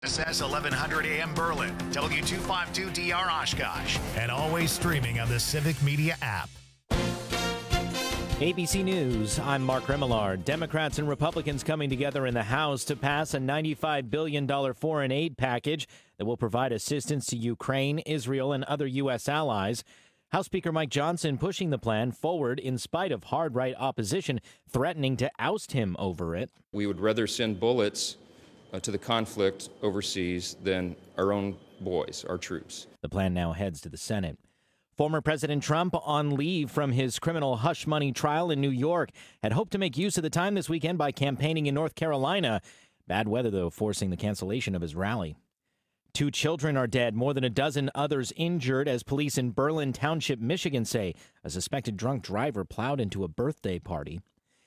SS 1100 AM Berlin, W252DR Oshkosh, and always streaming on the Civic Media app. ABC News, I'm Mark Remillard. Democrats and Republicans coming together in the House to pass a $95 billion foreign aid package that will provide assistance to Ukraine, Israel, and other U.S. allies. House Speaker Mike Johnson pushing the plan forward in spite of hard right opposition threatening to oust him over it. We would rather send bullets to the conflict overseas than our own boys, our troops. The plan now heads to the Senate. Former President Trump, on leave from his criminal hush money trial in New York, had hoped to make use of the time this weekend by campaigning in North Carolina. Bad weather, though, forcing the cancellation of his rally. 2 children are dead, more than a dozen others injured, as police in Berlin Township, Michigan say a suspected drunk driver plowed into a birthday party.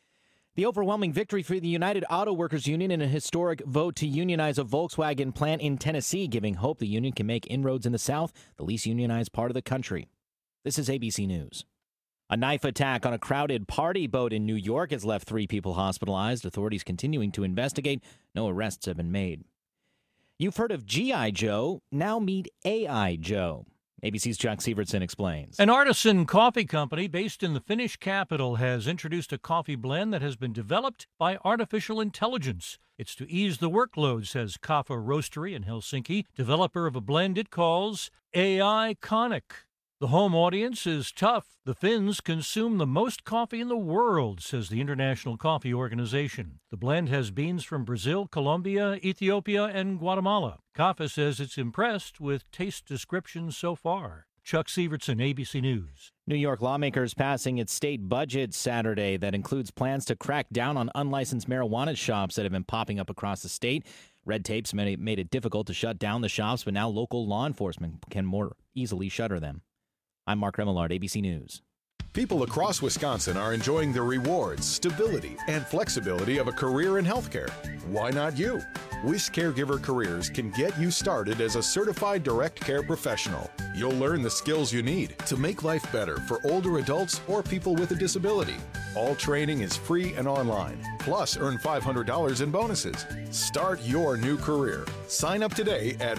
The overwhelming victory for the United Auto Workers Union in a historic vote to unionize a Volkswagen plant in Tennessee, giving hope the union can make inroads in the South, the least unionized part of the country. This is ABC News. A knife attack on a crowded party boat in New York has left 3 people hospitalized. Authorities continuing to investigate. No arrests have been made. You've heard of G.I. Joe. Now meet A.I. Joe. ABC's Chuck Sievertson explains. An artisan coffee company based in the Finnish capital has introduced a coffee blend that has been developed by artificial intelligence. It's to ease the workload, says Kaffa Roastery in Helsinki, developer of a blend it calls AI Conic. The home audience is tough. The Finns consume the most coffee in the world, says the International Coffee Organization. The blend has beans from Brazil, Colombia, Ethiopia, and Guatemala. Kaffa says it's impressed with taste descriptions so far. Chuck Sievertson, ABC News. New York lawmakers passing its state budget Saturday that includes plans to crack down on unlicensed marijuana shops that have been popping up across the state. Red tape's made it difficult to shut down the shops, but now local law enforcement can more easily shutter them. I'm Mark Remillard, ABC News. People across Wisconsin are enjoying the rewards, stability, and flexibility of a career in healthcare. Why not you? WIS Caregiver Careers can get you started as a certified direct care professional. You'll learn the skills you need to make life better for older adults or people with a disability. All training is free and online. Plus, earn $500 in bonuses. Start your new career. Sign up today at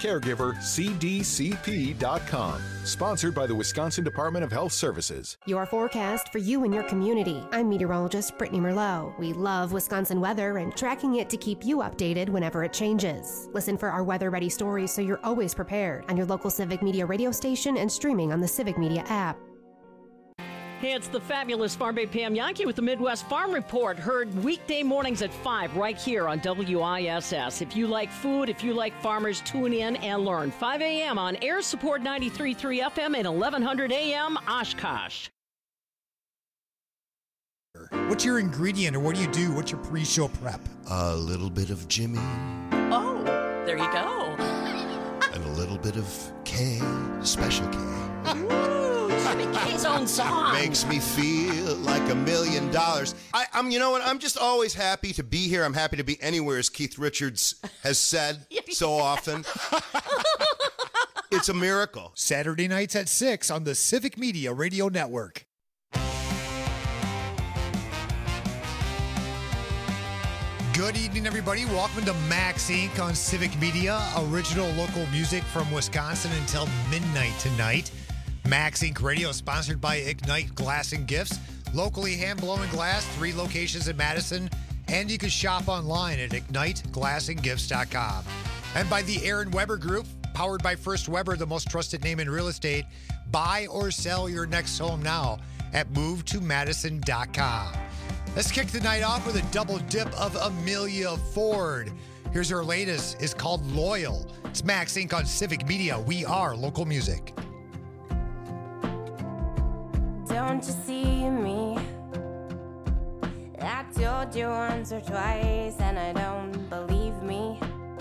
WisCaregiverCDCP.com. Sponsored by the Wisconsin Department of Health Services. Your forecast for you and your community. I'm meteorologist Brittany Merlot. We love Wisconsin weather and tracking it to keep you updated whenever it changes. Listen for our weather-ready stories so you're always prepared on your local Civic Media radio station and streaming on the Civic Media app. Hey, it's the fabulous Farm Bay Pam Yankee with the Midwest Farm Report, heard weekday mornings at 5 right here on WISS. If you like food, if you like farmers, tune in and learn. 5 a.m. on Air Support 93.3 FM and 1100 a.m. Oshkosh. What's your ingredient, or what do you do? What's your pre-show prep? A little bit of Jimmy. Oh, there you go. And a little bit of K, Special K. Ooh, Jimmy K's own song. Makes me feel like $1 million. I'm, you know what? I'm just always happy to be here. I'm happy to be anywhere, as Keith Richards has said so often. It's a miracle. Saturday nights at 6 on the Civic Media Radio Network. Good evening, everybody. Welcome to Max Inc. on Civic Media. Original local music from Wisconsin until midnight tonight. Max Inc. Radio, sponsored by Ignite Glass and Gifts. Locally hand-blowing glass, 3 locations in Madison. And you can shop online at IgniteGlassandGifts.com. And by the Aaron Weber Group, powered by First Weber, the most trusted name in real estate. Buy or sell your next home now at MoveToMadison.com. Let's kick the night off with a double dip of Amelia Ford. Here's her latest. It's called Loyal. It's Max Inc. on Civic Media. We are local music. Don't you see me? I told you once or twice and I don't believe me.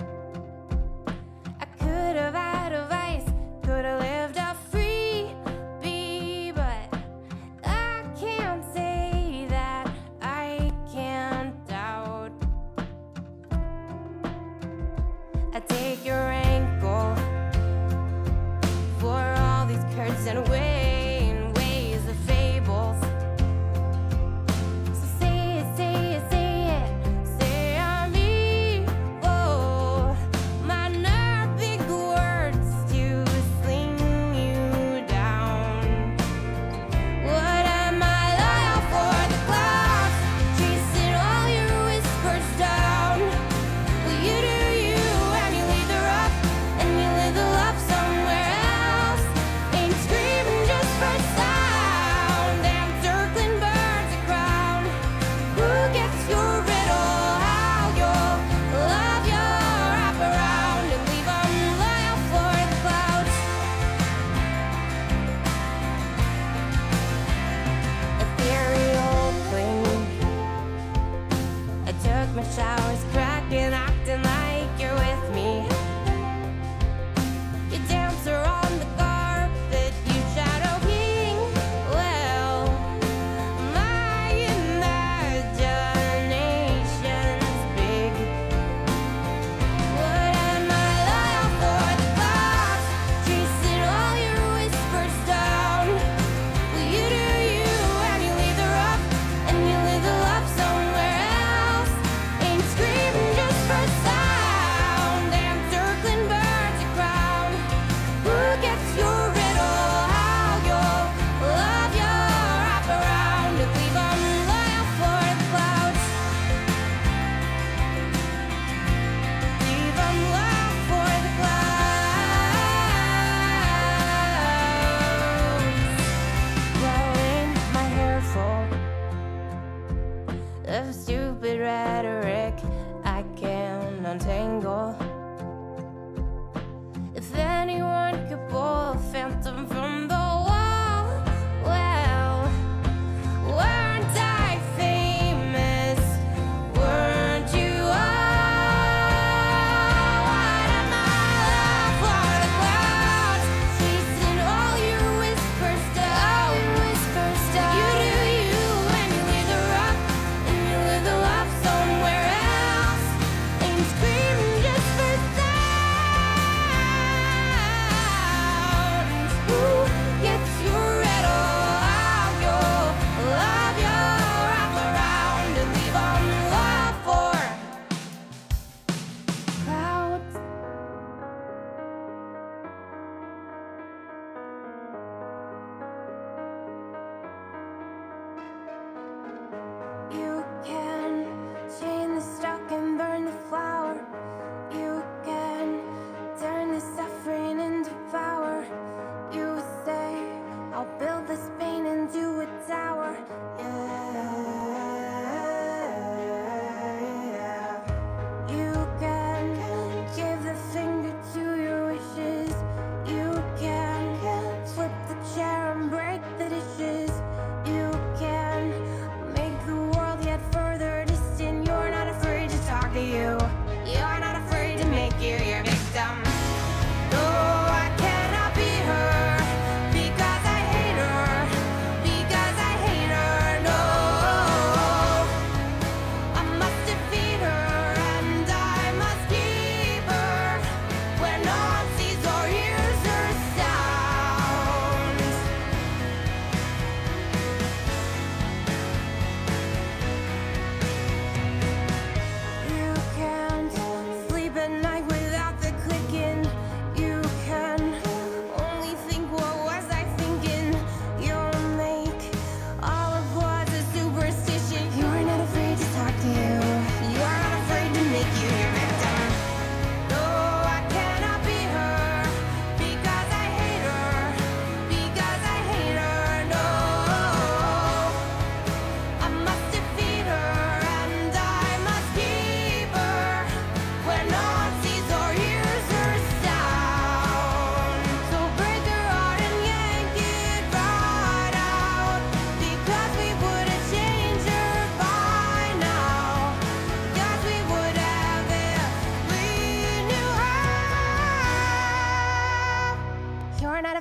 I could have had advice, could have lived a free bee, but I can't say that I can't doubt. I take your ankle for all these curds and ways. Oh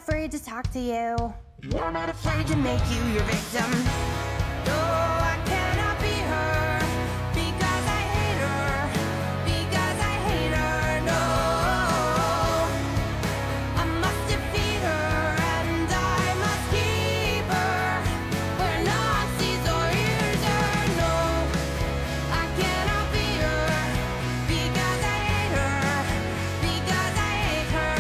afraid to talk to you. I'm not afraid to make you your victim. No, I cannot be her because I hate her. Because I hate her. No, I must defeat her and I must keep her where no one sees or hears her. No, I cannot be her because I hate her. Because I hate her.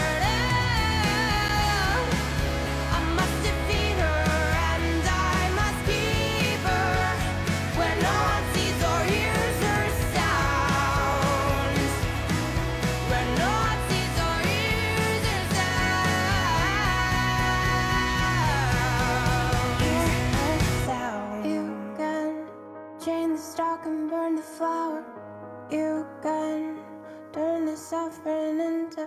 No, I must defeat her and I must keep her where no one sees or hears her sounds. Where no one sees or hears her sounds. You can chain the stalk and burn the flower. You can turn the suffering into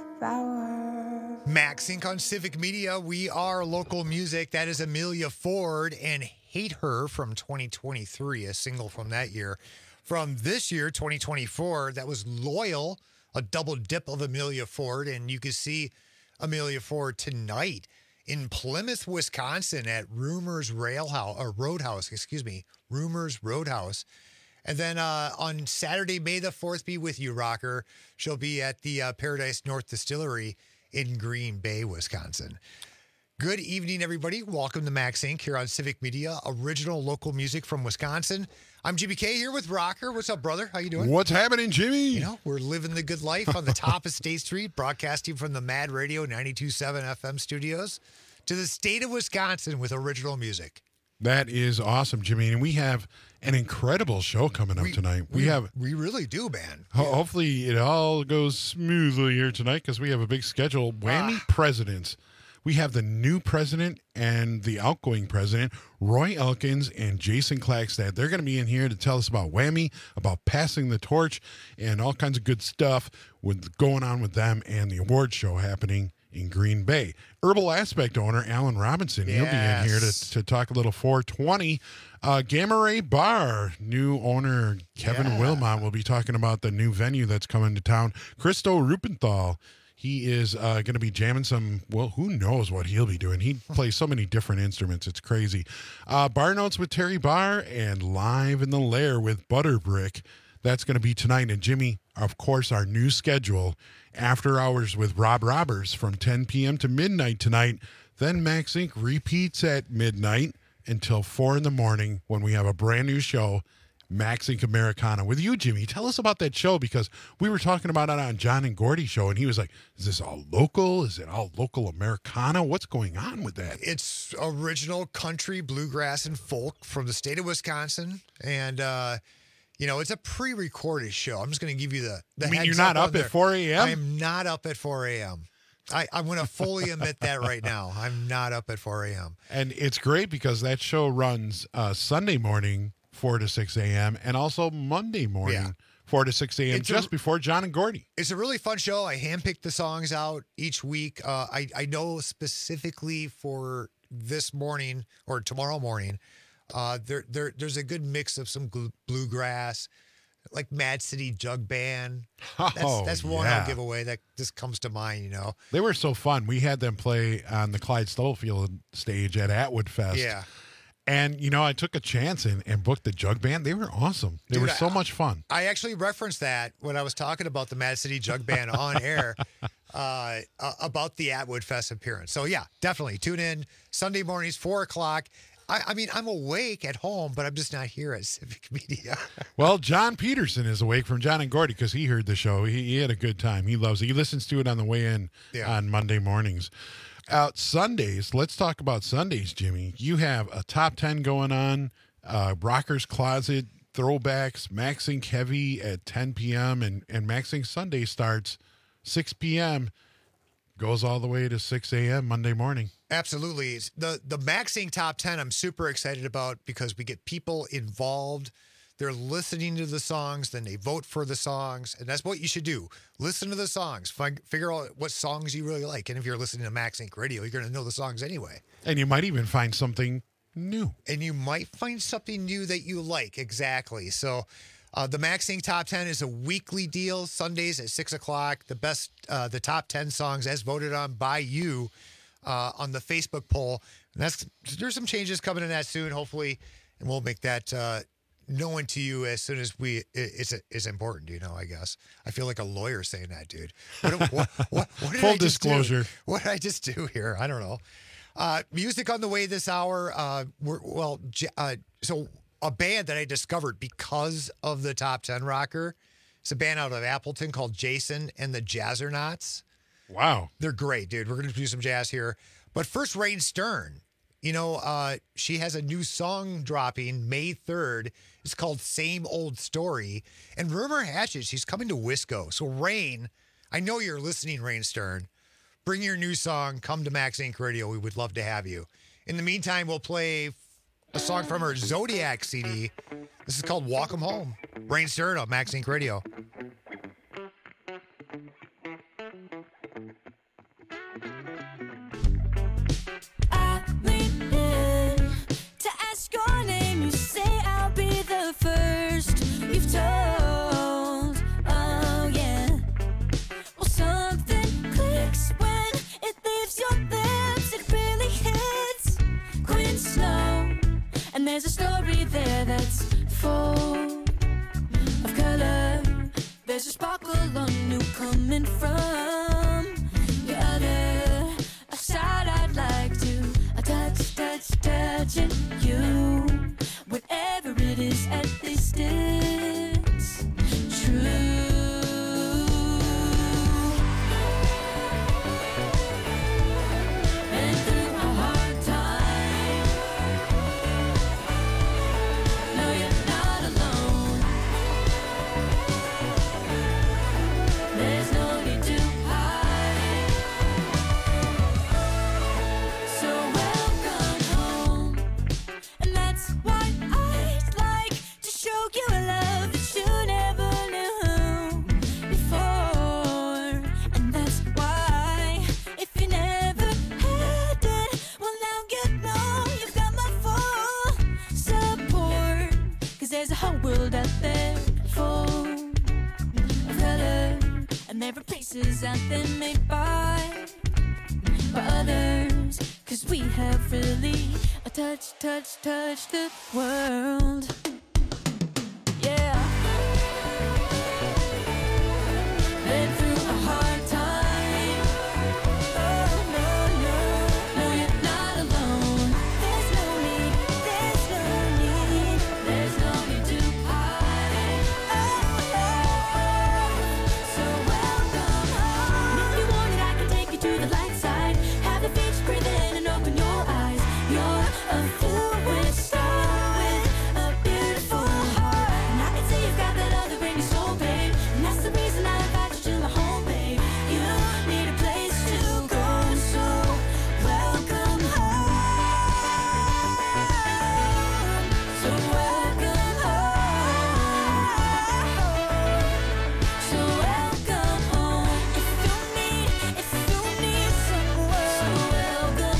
power. Max Inc. on Civic Media. We are local music. That is Amelia Ford and Hate Her from 2023, a single from that year. From this year, 2024, that was Loyal, a double dip of Amelia Ford. And you can see Amelia Ford tonight in Plymouth, Wisconsin at Rumors Roadhouse. Rumors Roadhouse. And then on Saturday, May the 4th be with you, Rocker. She'll be at the Paradise North Distillery in Green Bay, Wisconsin. Good evening, everybody. Welcome to Max Inc. here on Civic Media, original local music from Wisconsin. I'm Jimmy K here with Rocker. What's up, brother? How you doing? What's happening, Jimmy? You know, we're living the good life on the top of State Street, broadcasting from the Mad Radio 92.7 FM studios to the state of Wisconsin with original music. That is awesome, Jimmy. And we have an incredible show coming up tonight. We really do, man. Hopefully it all goes smoothly here tonight because we have a big schedule. Whammy presidents. We have the new president and the outgoing president, Roy Elkins and Jason Clackstad. They're going to be in here to tell us about Whammy, about passing the torch, and all kinds of good stuff with going on with them and the award show happening in Green Bay. Herbal Aspect owner Alan Robinson, he'll be in here to talk a little 420. Gamma Ray Bar, new owner Kevin Wilmot will be talking about the new venue that's coming to town. Christo Rupenthal, he is going to be jamming some, well, who knows what he'll be doing. He plays so many different instruments. It's crazy. Bar Notes with Terry Barr and Live in the Lair with Butterbrick. That's going to be tonight. And Jimmy, of course, our new schedule, After Hours with Rob Roberts from 10 p.m. to midnight tonight. Then Max Inc. repeats at midnight until 4 in the morning when we have a brand new show, Max Inc. Americana. With you, Jimmy, tell us about that show because we were talking about it on John and Gordy's show, and he was like, is this all local? Is it all local Americana? What's going on with that? It's original country, bluegrass, and folk from the state of Wisconsin. And, it's a pre-recorded show. I'm just going to give you the I mean, heads you're not up there. at 4 a.m.? I'm not up at 4 a.m. I'm going to fully admit that right now. I'm not up at 4 a.m. And it's great because that show runs Sunday morning, 4 to 6 a.m., and also Monday morning, 4 to 6 a.m., just before John and Gordy. It's a really fun show. I handpick the songs out each week. I know specifically for this morning or tomorrow morning, there's a good mix of some bluegrass, like Mad City Jug Band. That's one I'll give away that just comes to mind, They were so fun. We had them play on the Clyde Stubblefield stage at Atwood Fest. Yeah. And, I took a chance and booked the Jug Band. They were awesome. They were so much fun. I actually referenced that when I was talking about the Mad City Jug Band on air about the Atwood Fest appearance. So, yeah, definitely tune in Sunday mornings, 4 o'clock. I mean, I'm awake at home, but I'm just not here at Civic Media. Well, John Peterson is awake from John and Gordy because he heard the show. He had a good time. He loves it. He listens to it on the way in on Monday mornings. Sundays, let's talk about Sundays, Jimmy. You have a top 10 going on, Rocker's Closet, Throwbacks, Max Inc. Heavy at 10 p.m., and Max Inc. Sunday starts 6 p.m., goes all the way to 6 a.m. Monday morning. Absolutely. It's the Max Inc. Top 10 I'm super excited about because we get people involved. They're listening to the songs, then they vote for the songs, and that's what you should do. Listen to the songs. Figure out what songs you really like. And if you're listening to Max Inc. Radio, you're going to know the songs anyway. And you might even find something new. And you might find something new that you like. Exactly. So the Max Inc. Top 10 is a weekly deal, Sundays at 6 o'clock. The top 10 songs as voted on by you. on the Facebook poll. And there's some changes coming in that soon, hopefully, and we'll make that known to you as soon as it's important. I guess I feel like a lawyer saying that, dude. What did Full I just do? disclosure. What did I just do here? I don't know. Music on the way this hour. So a band that I discovered because of the Top 10 Rocker. It's a band out of Appleton called Jason and the Jazzernauts. Wow. They're great, dude. We're going to do some jazz here. But first, Rain Stern. She has a new song dropping May 3rd. It's called Same Old Story. And rumor hatches she's coming to Wisco. So, Rain, I know you're listening, Rain Stern. Bring your new song. Come to Max Inc. Radio. We would love to have you. In the meantime, we'll play a song from her Zodiac CD. This is called Walk 'Em Home. Rain Stern on Max Inc. Radio. I lean in to ask your name. You say I'll be the first you've told. Oh yeah. Well, something clicks when it leaves your lips. It really hits Quinn Snow, and there's a story there that's full of color. There's a sparkle on you coming from the other side. I'd like to touching you. Whatever it is at this distance, true. Been through a hard time. No, you're not alone. There's no need to hide. So welcome home. And that's why I'd like to show you a love that you never knew before. And that's why, if you never had it, well now you know you've got my full support. 'Cause there's a whole world out there full of color, and there are places out there made by others. 'Cause we have really touched the world. Yeah. Been through a hard time. Oh, no, you're not alone. There's no need to hide. So welcome home. If you want it, I can take you to the light side. Have the beach, breathe in and open your eyes. You're a fluid star with a beautiful heart. And I can see you've got that other in your soul, babe. And that's the reason I invite you to my home, babe. You need a place to go, so welcome home. So welcome home. So welcome home. If you need someone, so welcome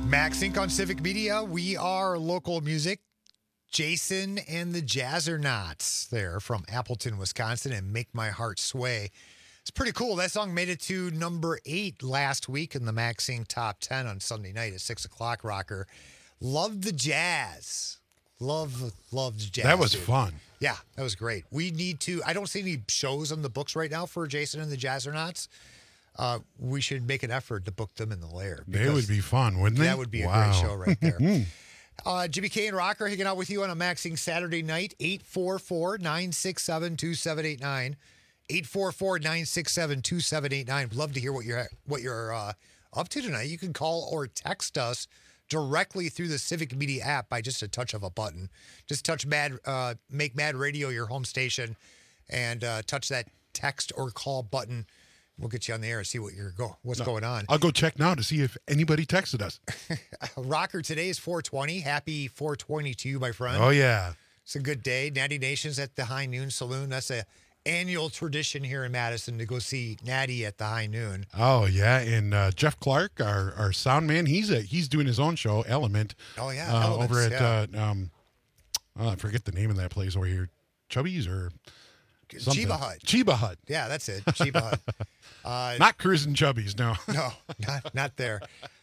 Max Inc. on Civic Media. We are local music. Jason and the Jazzernauts there from Appleton, Wisconsin, and Make My Heart Sway. It's pretty cool. That song made it to number 8 last week in the Max Inc. Top 10 on Sunday night at 6 o'clock, rocker. Love the jazz. Love the jazz. That was dude. fun. Yeah, that was great. We need to, I don't see any shows on the books right now for Jason and the Jazzernauts. We should make an effort to book them in the lair. They would be fun, wouldn't they? That would be a great show right there. Jimmy K and Rocker hanging out with you on a Max Inc. Saturday night, 844-967-2789. 844-967-2789. Love to hear what you're up to tonight. You can call or text us directly through the Civic Media app by just a touch of a button. Just touch make Mad Radio your home station and touch that text or call button. We'll get you on the air and see what's going on. I'll go check now to see if anybody texted us. Rocker, today is 420. Happy 420 to you, my friend. Oh, yeah. It's a good day. Natty Nation's at the High Noon Saloon. That's a annual tradition here in Madison to go see Natty at the High Noon. Oh, yeah. And Jeff Clark, our sound man, he's doing his own show, Element. Oh, yeah. Elements, over at, I forget the name of that place over here. Chubby's or something. Chiba Hut. Chiba Hut. Yeah, that's it. Chiba Hut. Not Cruising Chubby's, no. No, not there.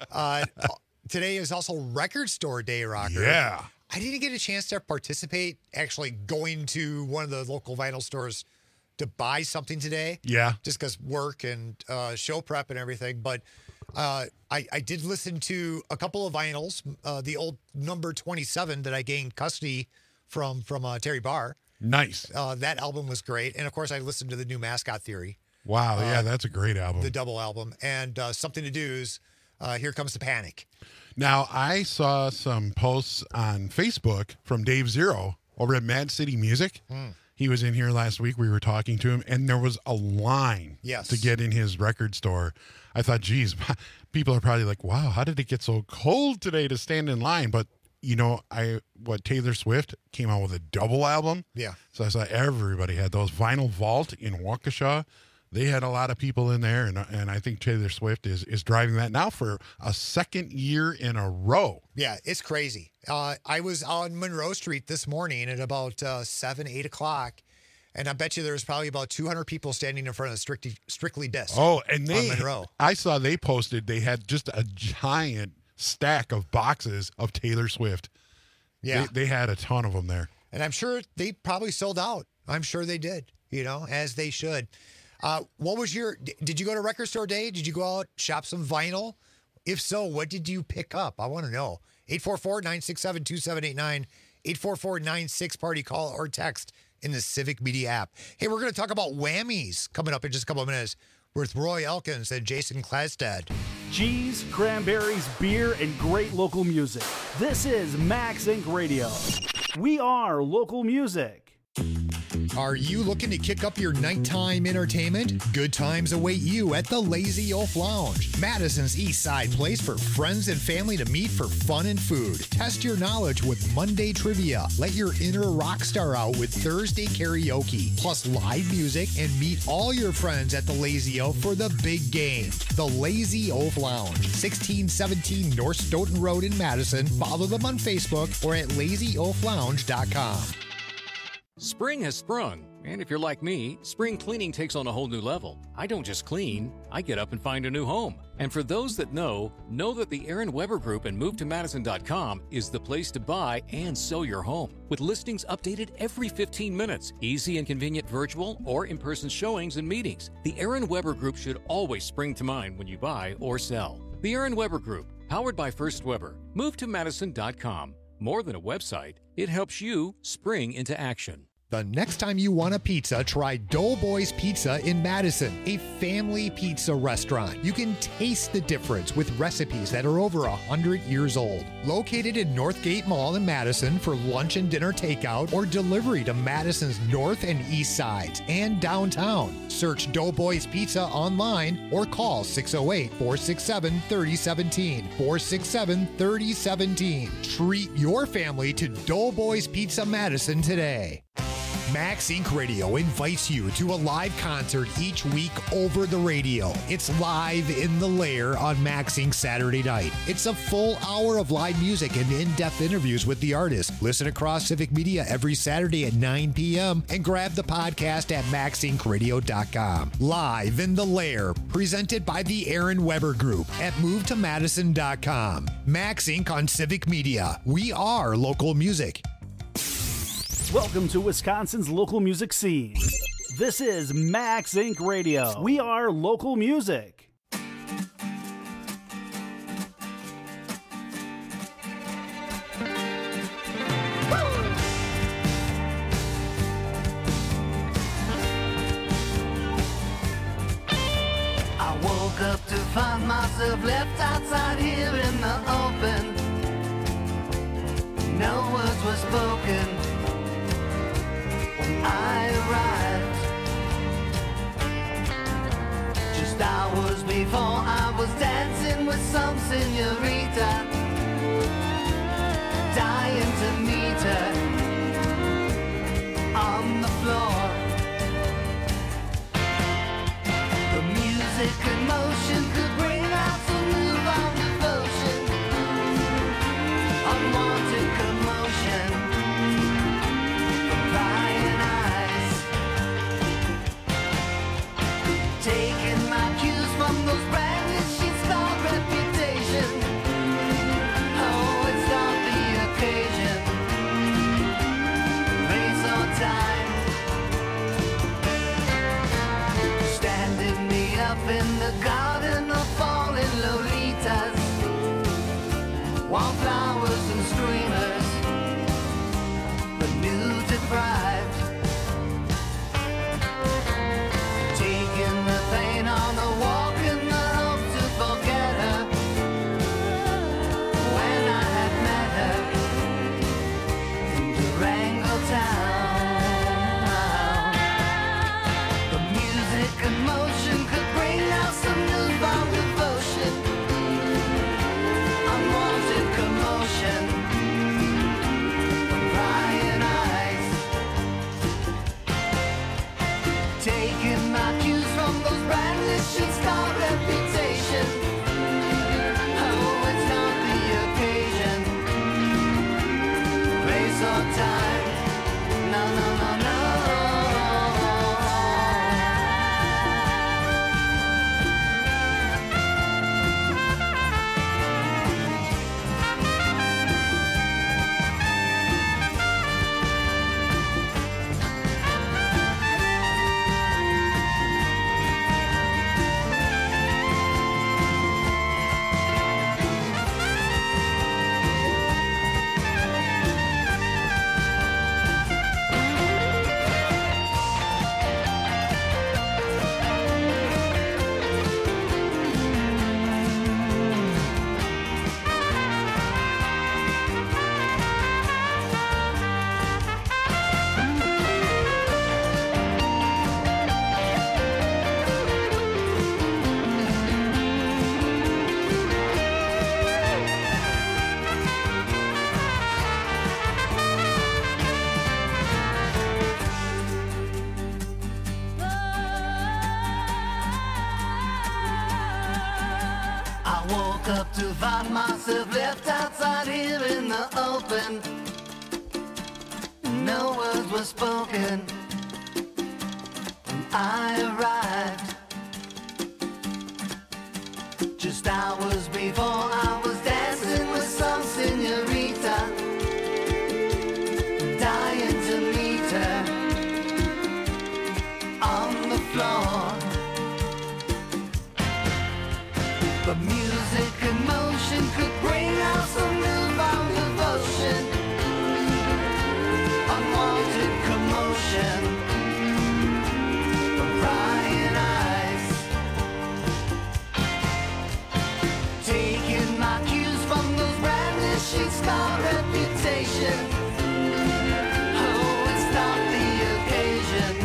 Today is also Record Store Day, Rocker. Yeah. I didn't get a chance to participate, actually going to one of the local vinyl stores to buy something today. Yeah. Just because work and show prep and everything. But I did listen to a couple of vinyls, the old number 27 that I gained custody from Terry Barr. Nice. That album was great. And, of course, I listened to the new Mascot Theory. Wow, yeah, that's a great album. The double album. And Something to Do's Here Comes the Panic. Now, I saw some posts on Facebook from Dave Zero over at Mad City Music. He was in here last week. We were talking to him, and there was a line to get in his record store. I thought, geez, people are probably like, wow, how did it get so cold today to stand in line? But, you know, Taylor Swift came out with a double album. Yeah. So I saw everybody had those. Vinyl Vault in Waukesha. They had a lot of people in there, and I think Taylor Swift is driving that now for a second year in a row. Yeah, it's crazy. I was on Monroe Street this morning at about 7, 8 o'clock, and I bet you there was probably about 200 people standing in front of Strictly Disc. Oh, and on Monroe. I saw they posted they had just a giant stack of boxes of Taylor Swift. Yeah. They had a ton of them there. And I'm sure they probably sold out. I'm sure they did, as they should. Did you go to Record Store Day? Did you go out, shop some vinyl? If so, what did you pick up? I want to know. 844-967-2789, 844-96-PARTY, call or text in the Civic Media app. Hey, we're going to talk about whammies coming up in just a couple of minutes with Roy Elkins and Jason Klastad. Cheese, cranberries, beer, and great local music. This is Max Inc. Radio. We are local music. Are you looking to kick up your nighttime entertainment? Good times await you at the Lazy Oaf Lounge, Madison's East Side place for friends and family to meet for fun and food. Test your knowledge with Monday trivia. Let your inner rock star out with Thursday karaoke, plus live music, and meet all your friends at the Lazy Oaf for the big game. The Lazy Oaf Lounge, 1617 North Stoughton Road in Madison. Follow them on Facebook or at lazyoaflounge.com. Spring has sprung, and if you're like me, spring cleaning takes on a whole new level. I don't just clean, I get up and find a new home. And for those that know that the Aaron Weber Group and MoveToMadison.com is the place to buy and sell your home. With listings updated every 15 minutes, easy and convenient virtual or in-person showings and meetings, the Aaron Weber Group should always spring to mind when you buy or sell. The Aaron Weber Group, powered by First Weber. MoveToMadison.com. More than a website, it helps you spring into action. The next time you want a pizza, try Doughboys Pizza in Madison, a family pizza restaurant. You can taste the difference with recipes that are over 100 years old. Located in Northgate Mall in Madison for lunch and dinner takeout or delivery to Madison's north and east sides and downtown. Search Doughboys Pizza online or call 608-467-3017. 467-3017. Treat your family to Doughboys Pizza Madison today. Max Inc. Radio invites you to a live concert each week over the radio. It's Live in the Lair on Max Inc. Saturday night. It's a full hour of live music and in-depth interviews with the artist. Listen across Civic Media every Saturday at 9 p.m. and grab the podcast at maxincradio.com. Live in the Lair, presented by the Aaron Weber Group at movetomadison.com. Max Inc. on Civic Media. We are local music. Welcome to Wisconsin's local music scene. This is Max Inc. Radio. We are local music. I woke up to find myself left outside here in the open. No words were spoken. I arrived just hours before I was dancing with some señorita, dying to meet her on the floor. The music and motion could bring out some newfound devotion, unwanted commotion. Taking my cues from those branded sheets called reputation. Oh, it's not the occasion, place or time. Standing me up in the garden of falling Lolitas, wildflowers and streamers, the new deprived. Taking the pain on the walk in the hope to forget her. When I had met her in Durango town, the music and motion could bring out some newfound devotion, unwanted commotion, crying eyes. Taking my cues from those branded sheets called reputation. Oh, it's not the occasion, place or time. No, no, no, no. I woke up to find myself left outside here in the open. No words were spoken when I arrived. Just hours before I was dancing with some señorita, dying to meet her on the floor. The music and motion could bring out some newfound devotion, unwanted commotion, crying eyes. Taking my cues from those branded sheets called reputation. Oh, it's not the occasion,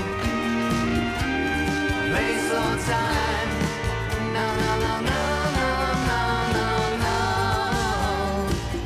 place or time. No, no, no, no.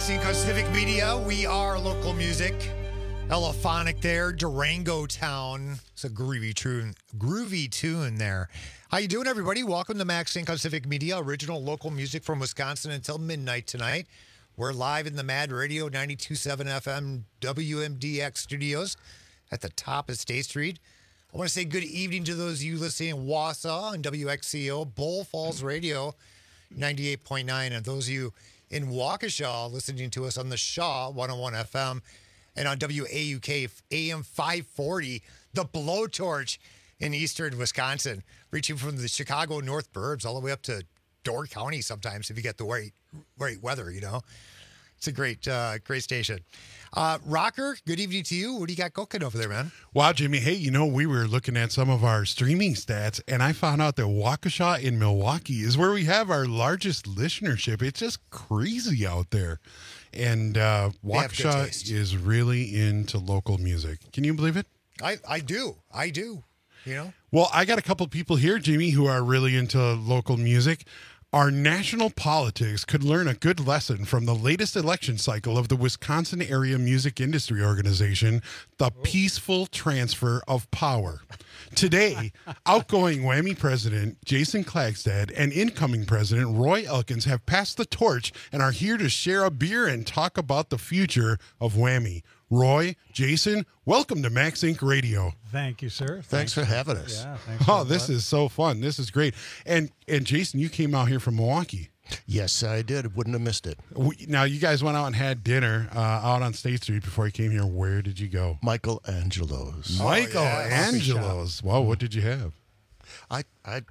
Maxine on Civic Media. We are local music. Elephonic there, Durango Town. It's a groovy tune there. How you doing, everybody? Welcome to Max Inc. on Civic Media, original local music from Wisconsin until midnight tonight. We're live in the Mad Radio 92.7 FM WMDX studios at the top of State Street. I want to say good evening to those of you listening in Wausau and WXCO, Bull Falls Radio 98.9, and those of you in Waukesha listening to us on the Shaw 101 FM and on WAUK AM 540, the Blowtorch in eastern Wisconsin, reaching from the Chicago North Burbs all the way up to Door County sometimes if you get the right weather, you know. It's a great station. Rocker, good evening to you. What do you got cooking over there, man? Wow, Jimmy. Hey, we were looking at some of our streaming stats, and I found out that Waukesha in Milwaukee is where we have our largest listenership. It's just crazy out there. And Waukesha is really into local music. Can you believe it? I do. You know? Well, I got a couple people here, Jimmy, who are really into local music. Our national politics could learn a good lesson from the latest election cycle of the Wisconsin Area Music Industry Organization, the peaceful transfer of power. Today, outgoing Whammy president Jason Klagstad and incoming president Roy Elkins have passed the torch and are here to share a beer and talk about the future of Whammy. Roy, Jason, welcome to Max Inc. Radio. Thank you, sir. Thanks for having us. Yeah, Oh, this is so fun. This is great. And Jason, you came out here from Milwaukee. Yes, I did. Wouldn't have missed it. Now, you guys went out and had dinner out on State Street before you came here. Where did you go? Michelangelo's. Michelangelo's. Wow, what did you have? I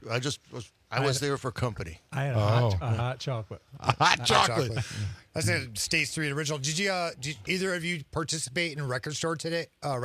was there for company. I had a hot chocolate. A hot chocolate. That's a State Street original. Did either of you participate in Record Store Day?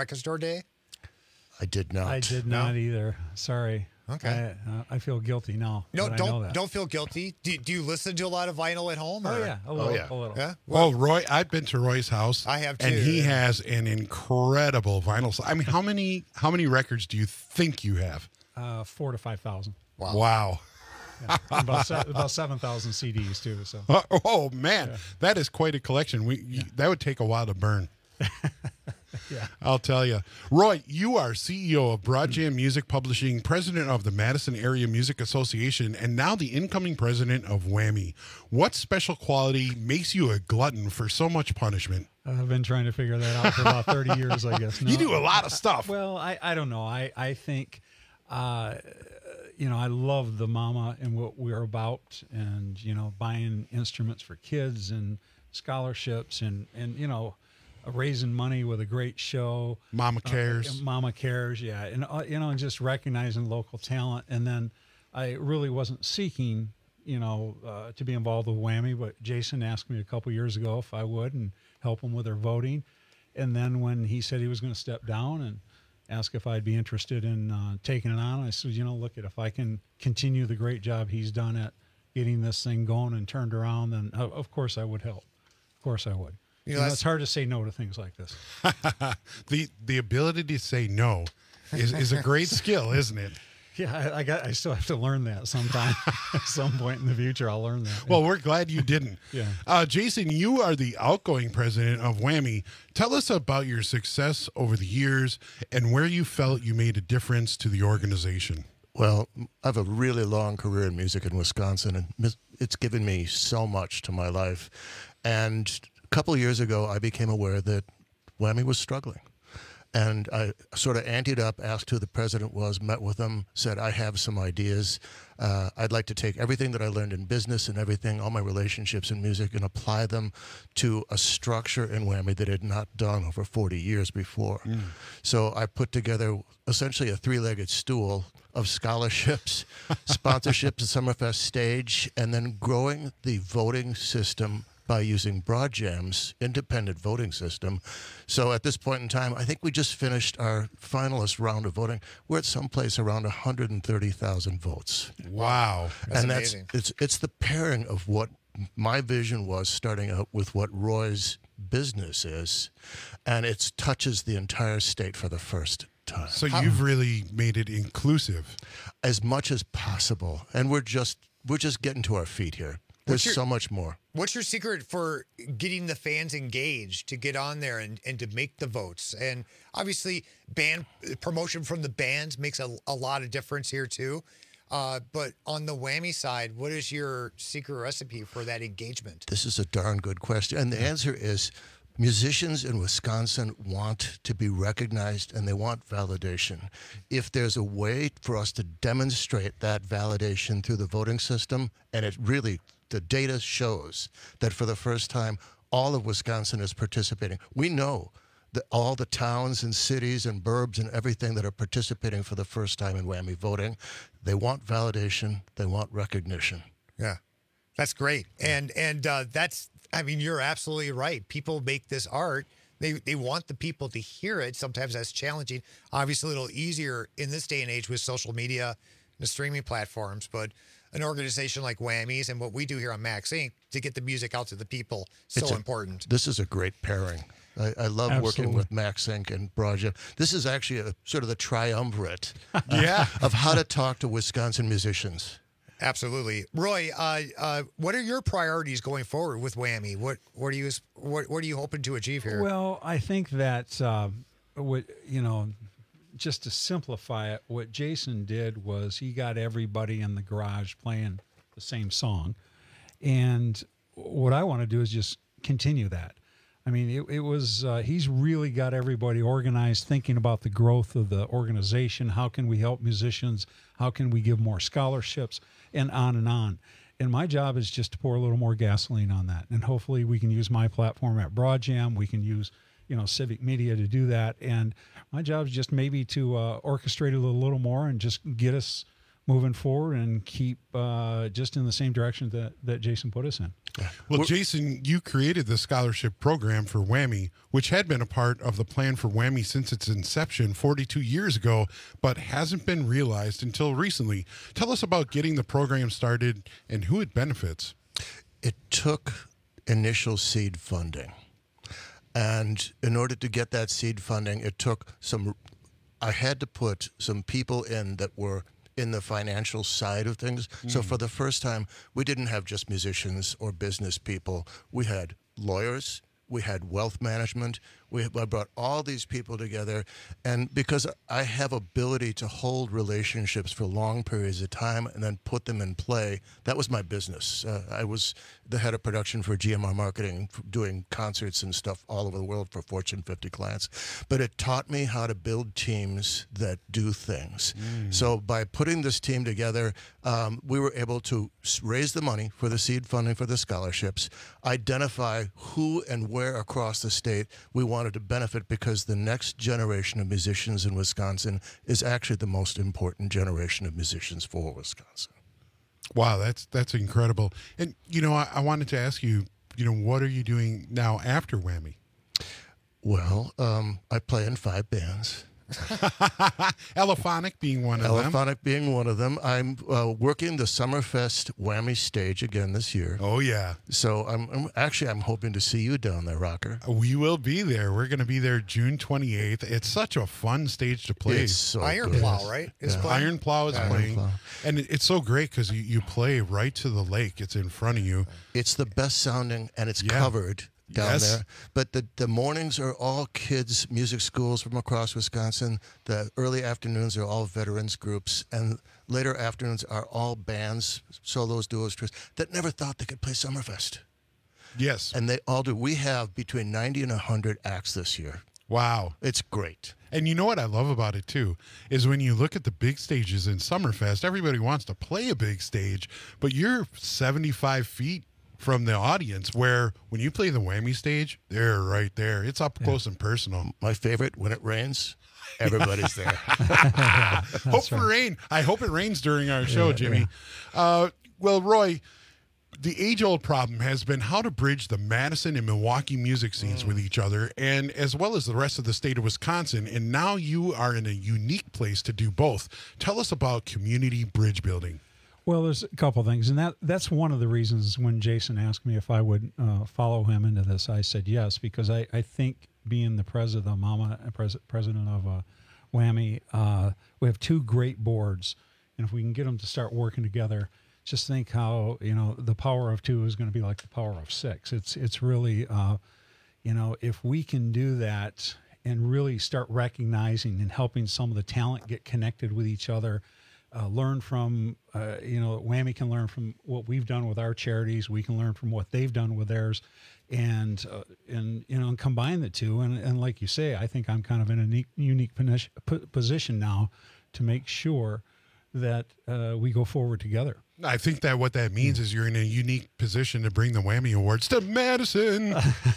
I did not. I did not either. Sorry. Okay. I feel guilty now. No, but I know that. don't feel guilty. Do you listen to a lot of vinyl at home? Oh or? yeah, a little. Yeah. Well, Roy, I've been to Roy's house. I have too. And he has an incredible vinyl. I mean, how many records do you think you have? 4,000 to 5,000. Wow. Yeah. About 7,000 CDs too. So. Oh man, that is quite a collection. That would take a while to burn. Yeah. I'll tell you. Roy, you are CEO of Broadjam Music Publishing, president of the Madison Area Music Association, and now the incoming president of Whammy. What special quality makes you a glutton for so much punishment? I've been trying to figure that out for about 30 years, I guess. No, you do a lot of stuff. Well, I don't know. I think, I love the mama and what we're about and, buying instruments for kids and scholarships and raising money with a great show. Mama Cares. Mama Cares, yeah. And, and just recognizing local talent. And then I really wasn't seeking, to be involved with Whammy, but Jason asked me a couple years ago if I would and help him with their voting. And then when he said he was going to step down and ask if I'd be interested in taking it on, I said, look, if I can continue the great job he's done at getting this thing going and turned around, then of course I would help. Of course I would. It's hard to say no to things like this. The ability to say no is a great skill, isn't it? Yeah, I still have to learn that sometime. At some point in the future, I'll learn that. Well, we're glad you didn't. Yeah. Jason, you are the outgoing president of Whammy. Tell us about your success over the years and where you felt you made a difference to the organization. Well, I have a really long career in music in Wisconsin, and it's given me so much to my life. And a couple of years ago, I became aware that Whammy was struggling. And I sort of anteed up, asked who the president was, met with him, said, I have some ideas. I'd like to take everything that I learned in business and everything, all my relationships in music, and apply them to a structure in Whammy that I had not done over 40 years before. So I put together essentially a three-legged stool of scholarships, sponsorships, and Summerfest stage, and then growing the voting system by using Broadjam's independent voting system. So at this point in time, I think we just finished our finalist round of voting. We're at someplace around 130,000 votes. Wow. That's amazing. It's the pairing of what my vision was starting out with what Roy's business is, and it touches the entire state for the first time. So you've really made it inclusive. As much as possible. And we're just getting to our feet here. There's so much more. What's your secret for getting the fans engaged to get on there and to make the votes? And obviously, band promotion from the bands makes a lot of difference here too. But on the Whammy side, what is your secret recipe for that engagement? This is a darn good question. And the answer is musicians in Wisconsin want to be recognized and they want validation. If there's a way for us to demonstrate that validation through the voting system, and it really, the data shows that for the first time, all of Wisconsin is participating. We know that all the towns and cities and burbs and everything that are participating for the first time in Whammy voting, they want validation, they want recognition. Yeah, that's great. And that's, I mean, you're absolutely right. People make this art. They want the people to hear it. Sometimes that's challenging. Obviously, a little easier in this day and age with social media and the streaming platforms. But an organization like Whammies and what we do here on Max Inc. to get the music out to the people, so important. This is a great pairing. I love working with Max Inc. and Broad Jam. This is actually a sort of the triumvirate of how to talk to Wisconsin musicians. Absolutely. Roy, what are your priorities going forward with Whammy? What are you hoping to achieve here? Well, I think that just to simplify it, what Jason did was he got everybody in the garage playing the same song. And what I want to do is just continue that. I mean, it was, he's really got everybody organized, thinking about the growth of the organization. How can we help musicians? How can we give more scholarships? And on and on. And my job is just to pour a little more gasoline on that. And hopefully we can use my platform at Broad Jam. We can use, Civic Media to do that. And my job is just maybe to orchestrate it a little more and just get us moving forward and keep just in the same direction that Jason put us in. Well, Jason, you created the scholarship program for Whammy, which had been a part of the plan for Whammy since its inception 42 years ago, but hasn't been realized until recently. Tell us about getting the program started and who it benefits. It took initial seed funding. And in order to get that seed funding, I had to put some people in that were in the financial side of things. So for the first time, we didn't have just musicians or business people. We had lawyers, we had wealth management. I brought all these people together, and because I have ability to hold relationships for long periods of time and then put them in play, that was my business. I was the head of production for GMR Marketing, doing concerts and stuff all over the world for Fortune 50 clients. But it taught me how to build teams that do things. So by putting this team together, we were able to raise the money for the seed funding for the scholarships, identify who and where across the state we wanted to benefit, because the next generation of musicians in Wisconsin is actually the most important generation of musicians for Wisconsin. Wow, that's incredible. And, I wanted to ask you, what are you doing now after Whammy? Well, I play in 5 bands. Elephonic being one of them. Elephonic being one of them. I'm working the Summerfest Whammy stage again this year. Oh, yeah. So I'm hoping to see you down there, Rocker. We will be there. We're going to be there June 28th. It's such a fun stage to play. It's so Iron good. Plow, right? Iron Plow is playing. Plow. And it's so great because you play right to the lake. It's in front of you. It's the best sounding, and it's covered down there. But the mornings are all kids' music schools from across Wisconsin. The early afternoons are all veterans groups, and later afternoons are all bands, solos, duos, trios, that never thought they could play Summerfest. Yes. And they all do. We have between 90 and 100 acts this year. Wow. It's great. And you know what I love about it, too, is when you look at the big stages in Summerfest, everybody wants to play a big stage, but you're 75 feet from the audience, where when you play the Whammy stage, they're right there. It's up close and personal. My favorite, when it rains, everybody's there. Hope for rain. I hope it rains during our show, Jimmy. Well, Roy, the age-old problem has been how to bridge the Madison and Milwaukee music scenes with each other, and as well as the rest of the state of Wisconsin. And now you are in a unique place to do both. Tell us about community bridge building. Well, there's a couple things, and that's one of the reasons when Jason asked me if I would follow him into this, I said yes, because I think being the president of Whammy, we have 2 great boards, and if we can get them to start working together, just think how, the power of 2 is going to be like the power of 6. It's really, if we can do that and really start recognizing and helping some of the talent get connected with each other, learn from, Whammy can learn from what we've done with our charities. We can learn from what they've done with theirs, and combine the two. And like you say, I think I'm kind of in a unique position now to make sure that we go forward together. I think that what that means is you're in a unique position to bring the Whammy Awards to Madison.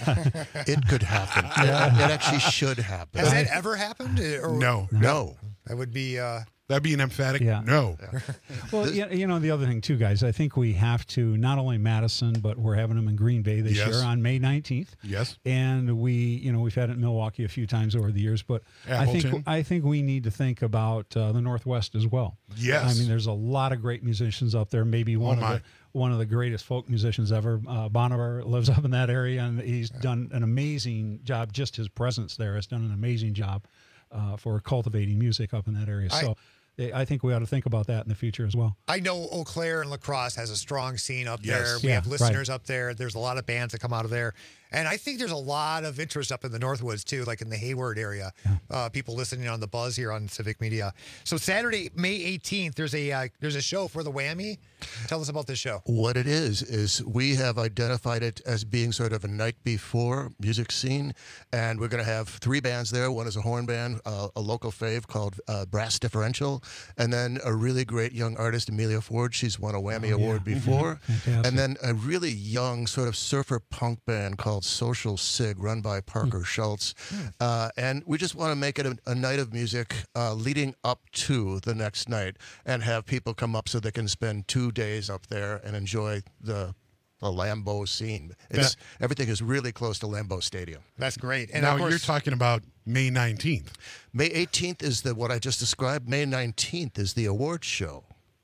It could happen. It actually should happen. Has that ever happened? No. That would be... That'd be an emphatic no. Well, the other thing too, guys, I think we have to not only Madison, but we're having them in Green Bay this year on May 19th. Yes. And we've had it in Milwaukee a few times over the years, but I think we need to think about the Northwest as well. Yes. I mean, there's a lot of great musicians up there. Maybe one of the greatest folk musicians ever. Boniver lives up in that area, and he's done an amazing job. Just his presence there has done an amazing job for cultivating music up in that area. I think we ought to think about that in the future as well. I know Eau Claire and La Crosse has a strong scene up there. We have listeners up there. There's a lot of bands that come out of there. And I think there's a lot of interest up in the Northwoods, too, like in the Hayward area. People listening on the Buzz here on Civic Media. So Saturday, May 18th, there's a show for the Whammy. Tell us about this show. What it is we have identified it as being sort of a night before music scene, and we're going to have 3 bands there. One is a horn band, a local fave called Brass Differential, and then a really great young artist, Amelia Ford. She's won a Whammy Award before. And then a really young sort of surfer punk band called Social Sig, run by Parker Schultz. And we just want to make it a night of music leading up to the next night, and have people come up so they can spend 2 days up there and enjoy the Lambeau scene. Everything is really close to Lambeau Stadium. That's great. And now you're talking about May 19th. May 18th is what I just described. May 19th is the awards show.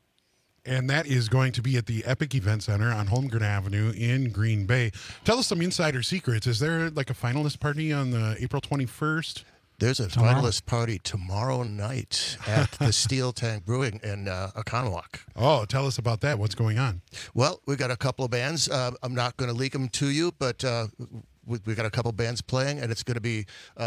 And that is going to be at the Epic Event Center on Holmgren Avenue in Green Bay. Tell us some insider secrets. Is there like a finalist party on the April 21st? There's a finalist party tomorrow night at the Steel Tank Brewing in Oconomowoc. Oh, tell us about that. What's going on? Well, we got a couple of bands. I'm not going to leak them to you, but we got a couple bands playing, and it's going to be...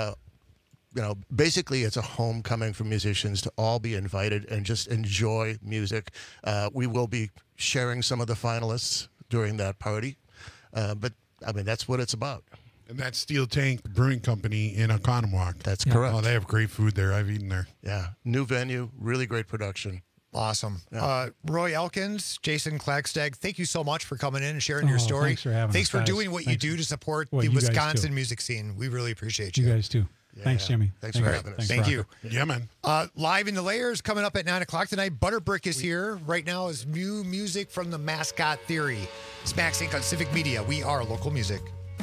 basically it's a homecoming for musicians to all be invited and just enjoy music. We will be sharing some of the finalists during that party. But, I mean, that's what it's about. And that's Steel Tank Brewing Company in Oconomowoc. That's correct. Oh, they have great food there. I've eaten there. Yeah. New venue, really great production. Awesome. Yeah. Roy Elkins, Jason Klagstad, thank you so much for coming in and sharing your story. Thanks for having us, Thanks for guys. doing what you do to support the you guys Wisconsin too. music scene. We really appreciate you. You guys too. Thanks, Jimmy. Thanks for having us. Thank you. Yeah, man. Live in the Layers coming up at 9 o'clock tonight. Butterbrick is here. Right now is new music from the Mascot Theory. Smack Sync on Civic Media. We are local music.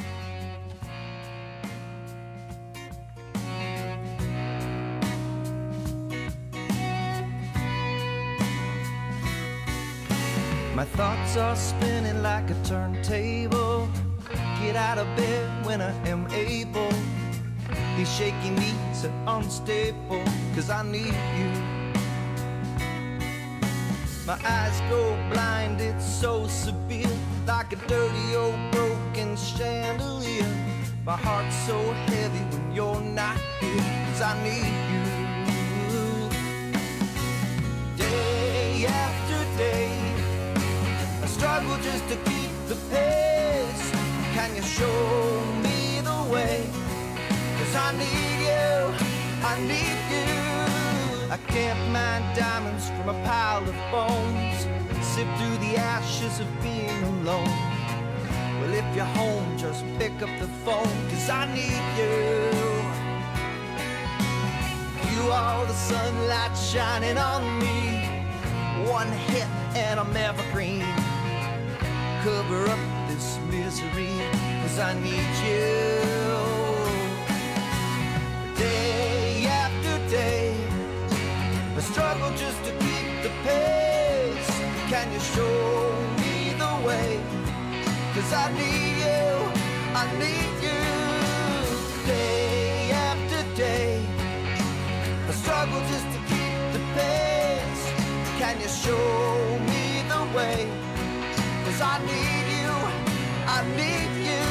My thoughts are spinning like a turntable. Get out of bed when I am able. These shaky knees are unstable, 'cause I need you. My eyes go blind, it's so severe, like a dirty old broken chandelier. My heart's so heavy when you're not here, 'cause I need you. Day after day, I struggle just to keep the pace. Can you show me the way? 'Cause I need you, I need you. I can't mine diamonds from a pile of bones, sift through the ashes of being alone. Well, if you're home, just pick up the phone, 'cause I need you. You are the sunlight shining on me. One hit and I'm evergreen. Cover up this misery, 'cause I need you. Day after day, I struggle just to keep the pace. Can you show me the way? 'Cause I need you, I need you. Day after day, I struggle just to keep the pace. Can you show me the way? I need you, I need you.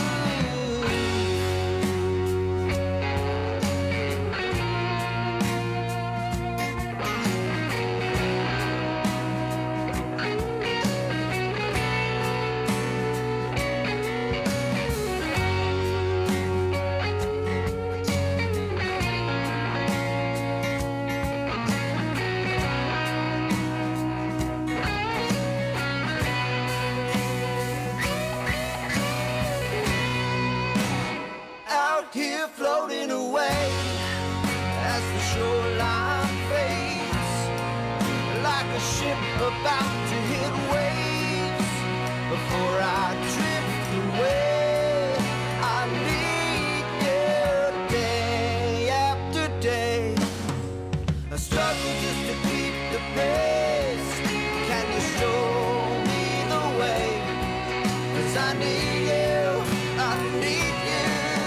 Out here floating away as the shoreline fades, like a ship about to hit waves. Before I drift away, I need you day after day. I struggle just to keep the pace. Can you show me the way? 'Cause I need you, I need you.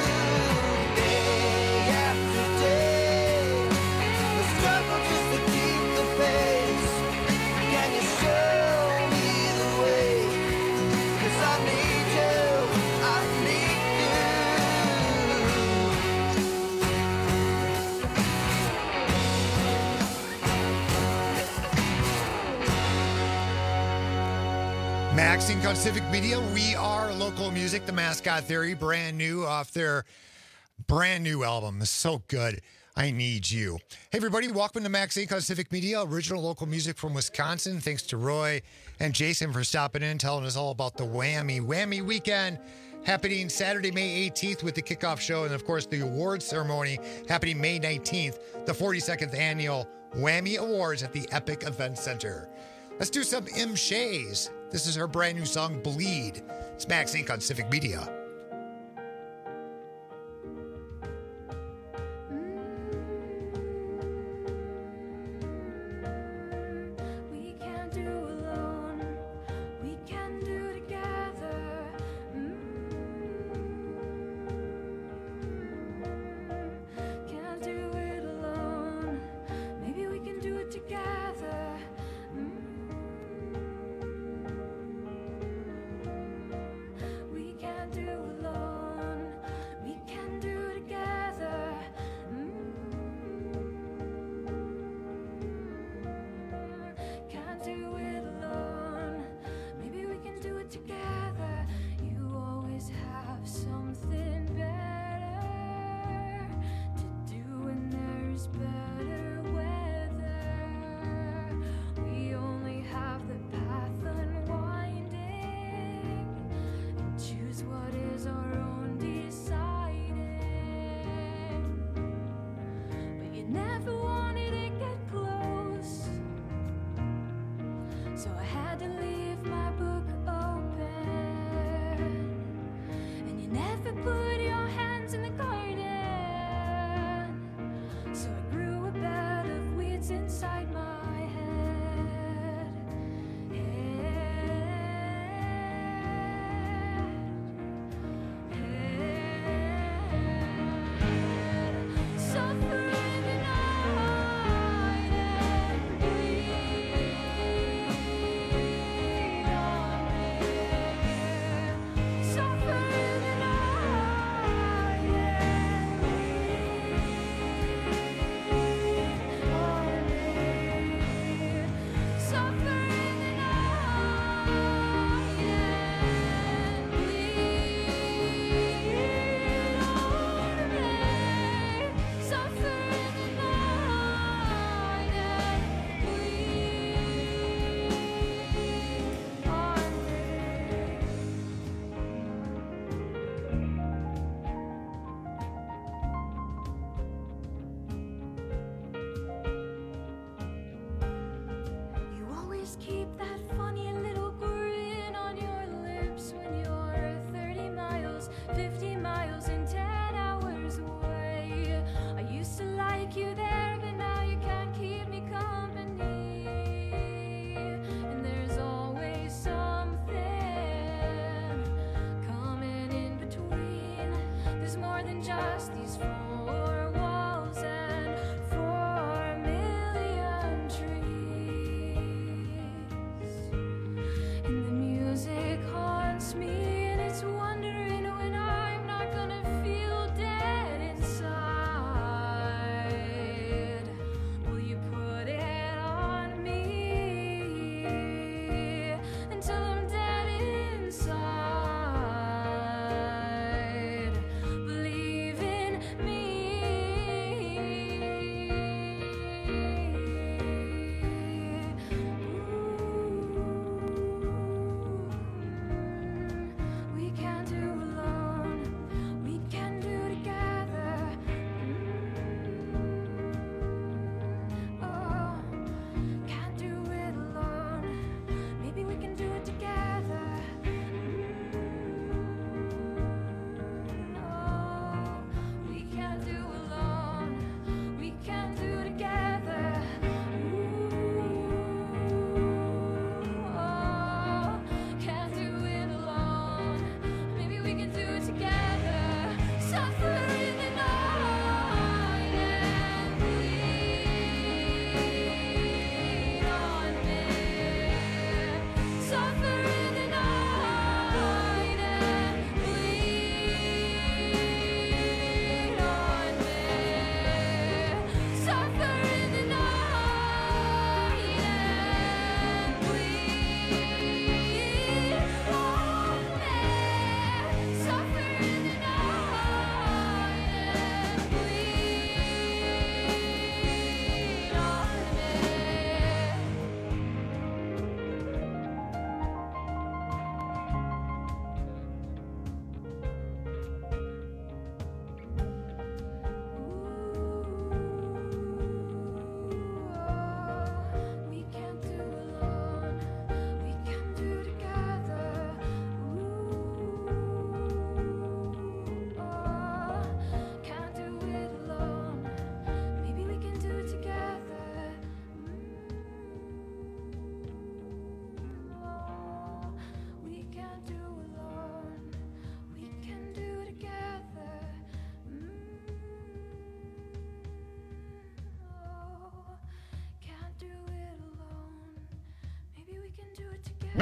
Day after day, I struggle just to keep the pace. Can you show me the way? 'Cause I need you, I need you. Max Inc. on Civic Media. We are local music, the Mascot Theory, brand new off their brand new album. It's so good. I Need You. Hey, everybody, welcome to Max Inc. on Civic Media, original local music from Wisconsin. Thanks to Roy and Jason for stopping in, telling us all about the Whammy Weekend happening Saturday, May 18th with the kickoff show, and of course the awards ceremony happening May 19th, the 42nd annual Whammy Awards at the Epic Event Center. Let's do some M. Shays. This is her brand new song, Bleed. It's Max Inc. on Civic Media. We can do alone, we can do together. Can't do it alone, maybe we can do it together. We can do alone, we can do together. Can't do it alone, maybe we can do it together. You always have something better to do when there's better weather. We only have the path unwinding and choose what is our own deciding. But you never wanted to get close, so I had to leave my book open. And you never put your hands in the garden, so I grew a bed of weeds inside my head. Suffering the night and bleed.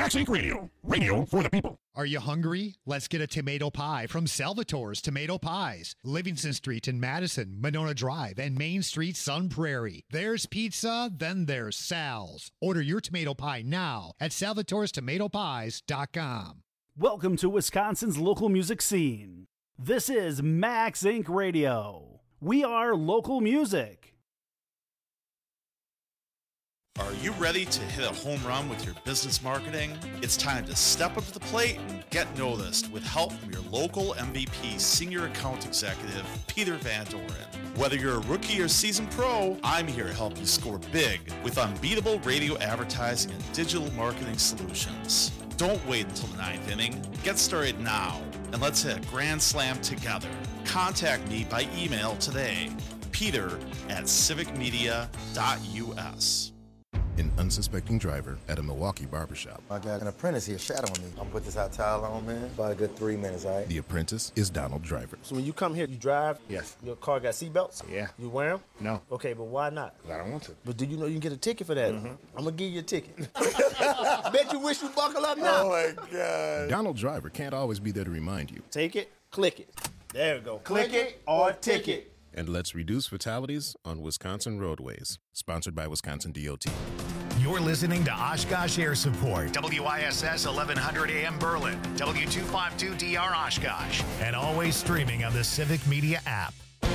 Max Inc. Radio. Radio for the people. Are you hungry? Let's get a tomato pie from Salvatore's Tomato Pies. Livingston Street in Madison, Monona Drive, and Main Street, Sun Prairie. There's pizza, then there's Sal's. Order your tomato pie now at salvatorestomatopies.com. Welcome to Wisconsin's local music scene. This is Max Inc. Radio. We are local music. Are you ready to hit a home run with your business marketing? It's time to step up to the plate and get noticed with help from your local MVP Senior Account Executive, Peter Van Doren. Whether you're a rookie or seasoned pro, I'm here to help you score big with unbeatable radio advertising and digital marketing solutions. Don't wait until the ninth inning. Get started now, and let's hit a grand slam together. Contact me by email today, peter@civicmedia.us. An unsuspecting driver at a Milwaukee barbershop. I got an apprentice here shadowing me. I'm put this hot towel on, man. About a good 3 minutes, all right? The apprentice is Donald Driver. So when you come here, you drive? Yes. Your car got seatbelts? Yeah. You wear them? No. Okay, but why not? I don't want to. But do you know you can get a ticket for that? I'm going to give you a ticket. Bet you wish you buckle up now. Oh, my God. Donald Driver can't always be there to remind you. Take it, click it. There we go. Click it or ticket. And let's reduce fatalities on Wisconsin roadways. Sponsored by Wisconsin DOT. You're listening to Oshkosh Air Support, WISS 1100 AM Berlin, W252DR Oshkosh, and always streaming on the Civic Media app.